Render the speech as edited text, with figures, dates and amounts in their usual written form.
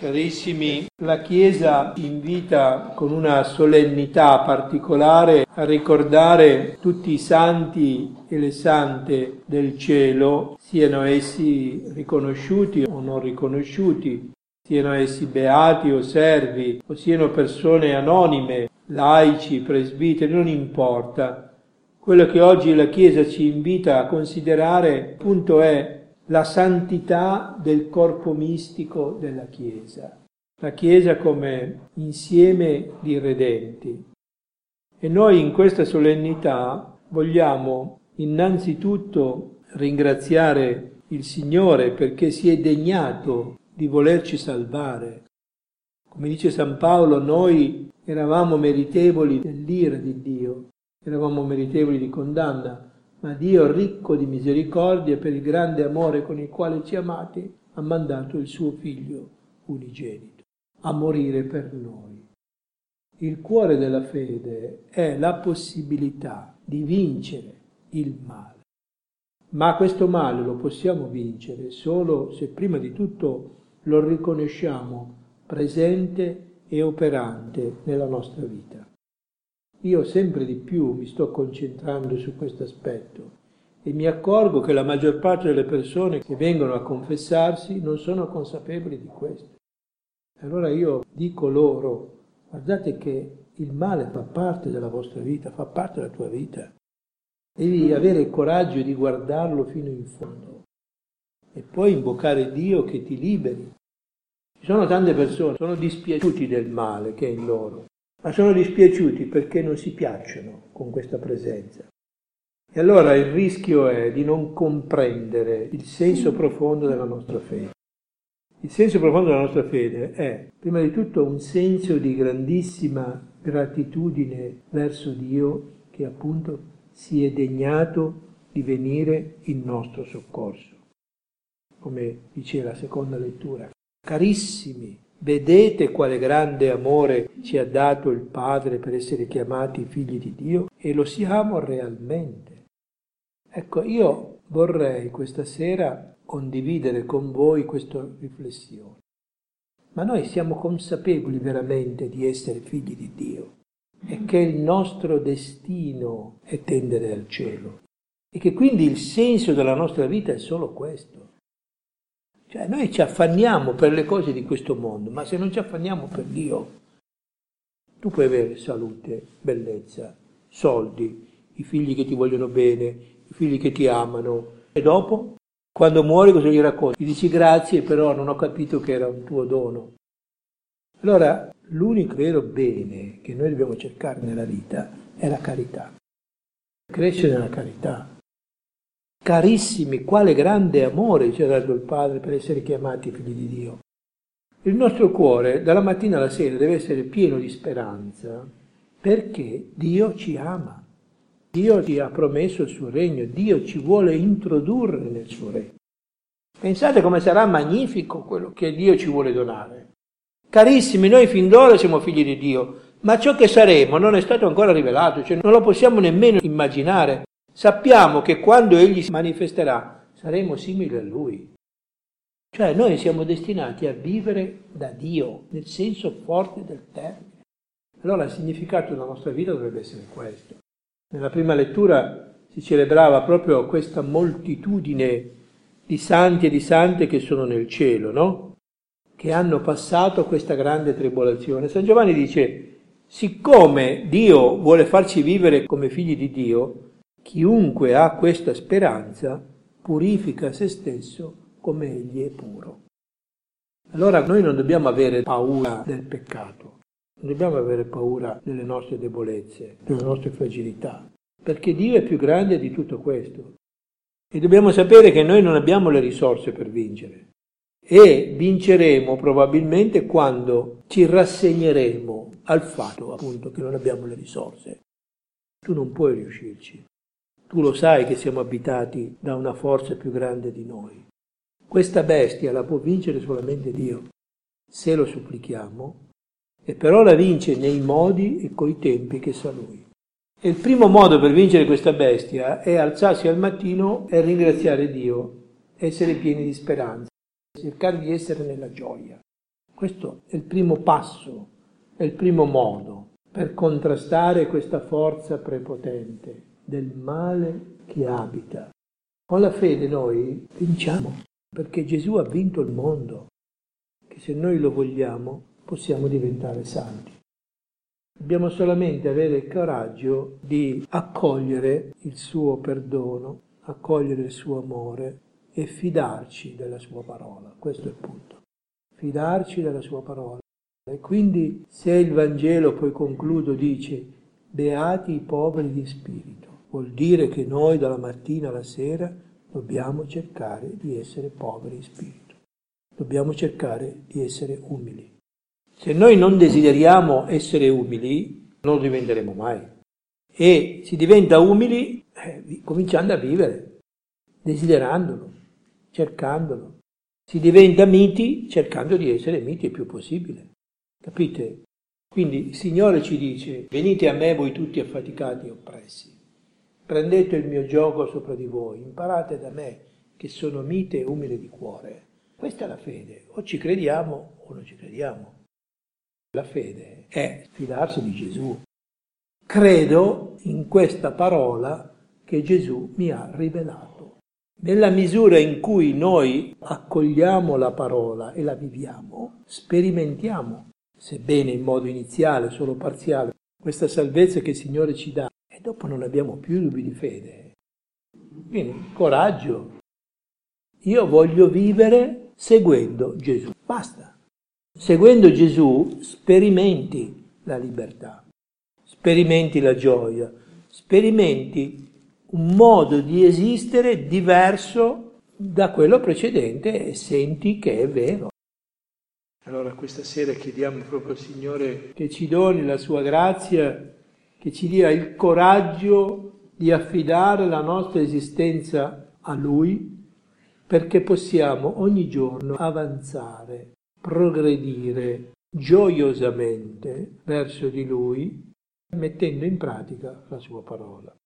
Carissimi, la Chiesa invita con una solennità particolare a ricordare tutti i santi e le sante del cielo, siano essi riconosciuti o non riconosciuti, siano essi beati o servi, o siano persone anonime, laici, presbiteri, non importa. Quello che oggi la Chiesa ci invita a considerare, appunto, è la santità del corpo mistico della Chiesa. La Chiesa come insieme di redenti. E noi in questa solennità vogliamo innanzitutto ringraziare il Signore perché si è degnato di volerci salvare. Come dice San Paolo, noi eravamo meritevoli dell'ira di Dio, eravamo meritevoli di condanna, ma Dio, ricco di misericordia, per il grande amore con il quale ci ha amati, ha mandato il suo Figlio unigenito a morire per noi. Il cuore della fede è la possibilità di vincere il male. Ma questo male lo possiamo vincere solo se prima di tutto lo riconosciamo presente e operante nella nostra vita. Io sempre di più mi sto concentrando su questo aspetto e mi accorgo che la maggior parte delle persone che vengono a confessarsi non sono consapevoli di questo. Allora io dico loro, guardate che il male fa parte della vostra vita, fa parte della tua vita. Devi avere il coraggio di guardarlo fino in fondo e poi invocare Dio che ti liberi. Ci sono tante persone che sono dispiaciuti del male che è in loro, ma sono dispiaciuti perché non si piacciono con questa presenza. E allora il rischio è di non comprendere il senso profondo della nostra fede. Il senso profondo della nostra fede è, prima di tutto, un senso di grandissima gratitudine verso Dio che appunto si è degnato di venire in nostro soccorso. Come dice la seconda lettura. Carissimi, vedete quale grande amore ci ha dato il Padre per essere chiamati figli di Dio e lo siamo realmente. Ecco, io vorrei questa sera condividere con voi questa riflessione. Ma noi siamo consapevoli veramente di essere figli di Dio e che il nostro destino è tendere al cielo e che quindi il senso della nostra vita è solo questo. Cioè noi ci affanniamo per le cose di questo mondo, ma se non ci affanniamo per Dio, tu puoi avere salute, bellezza, soldi, i figli che ti vogliono bene, i figli che ti amano, e dopo, quando muori, cosa gli racconti? Gli dici grazie, però non ho capito che era un tuo dono. Allora, l'unico vero bene che noi dobbiamo cercare nella vita è la carità. Crescere nella carità. Carissimi, quale grande amore ci ha dato il Padre per essere chiamati figli di Dio. Il nostro cuore, dalla mattina alla sera, deve essere pieno di speranza, perché Dio ci ama. Dio ci ha promesso il suo regno, Dio ci vuole introdurre nel suo regno. Pensate come sarà magnifico quello che Dio ci vuole donare. Carissimi, noi fin d'ora siamo figli di Dio, ma ciò che saremo non è stato ancora rivelato, cioè non lo possiamo nemmeno immaginare. Sappiamo che quando Egli si manifesterà saremo simili a Lui. Cioè noi siamo destinati a vivere da Dio, nel senso forte del termine. Allora il significato della nostra vita dovrebbe essere questo. Nella prima lettura si celebrava proprio questa moltitudine di santi e di sante che sono nel cielo, no? Che hanno passato questa grande tribolazione. San Giovanni dice, siccome Dio vuole farci vivere come figli di Dio, chiunque ha questa speranza purifica se stesso come egli è puro. Allora noi non dobbiamo avere paura del peccato, non dobbiamo avere paura delle nostre debolezze, delle nostre fragilità, perché Dio è più grande di tutto questo. E dobbiamo sapere che noi non abbiamo le risorse per vincere. E vinceremo probabilmente quando ci rassegneremo al fatto, appunto, che non abbiamo le risorse. Tu non puoi riuscirci. Tu lo sai che siamo abitati da una forza più grande di noi. Questa bestia la può vincere solamente Dio, se lo supplichiamo, e però la vince nei modi e coi tempi che sa Lui. E il primo modo per vincere questa bestia è alzarsi al mattino e ringraziare Dio, essere pieni di speranza, cercare di essere nella gioia. Questo è il primo passo, è il primo modo per contrastare questa forza prepotente del male che abita. Con la fede noi vinciamo, perché Gesù ha vinto il mondo, che se noi lo vogliamo possiamo diventare santi. Dobbiamo solamente avere il coraggio di accogliere il suo perdono, accogliere il suo amore e fidarci della sua parola. Questo è il punto. Fidarci della sua parola. E quindi se il Vangelo, poi concludo, dice beati i poveri di spirito, vuol dire che noi dalla mattina alla sera dobbiamo cercare di essere poveri in spirito. Dobbiamo cercare di essere umili. Se noi non desideriamo essere umili, non lo diventeremo mai. E si diventa umili cominciando a vivere, desiderandolo, cercandolo. Si diventa miti cercando di essere miti il più possibile. Capite? Quindi il Signore ci dice: venite a me voi tutti affaticati e oppressi. Prendete il mio giogo sopra di voi, imparate da me che sono mite e umile di cuore. Questa è la fede. O ci crediamo o non ci crediamo. La fede è fidarsi di Gesù. Credo in questa parola che Gesù mi ha rivelato. Nella misura in cui noi accogliamo la parola e la viviamo, sperimentiamo, sebbene in modo iniziale, solo parziale, questa salvezza che il Signore ci dà. E dopo non abbiamo più dubbi di fede. Quindi, coraggio. Io voglio vivere seguendo Gesù. Basta. Seguendo Gesù sperimenti la libertà, sperimenti la gioia, sperimenti un modo di esistere diverso da quello precedente e senti che è vero. Allora questa sera chiediamo proprio al Signore che ci doni la sua grazia, che ci dia il coraggio di affidare la nostra esistenza a Lui, perché possiamo ogni giorno avanzare, progredire gioiosamente verso di Lui, mettendo in pratica la sua parola.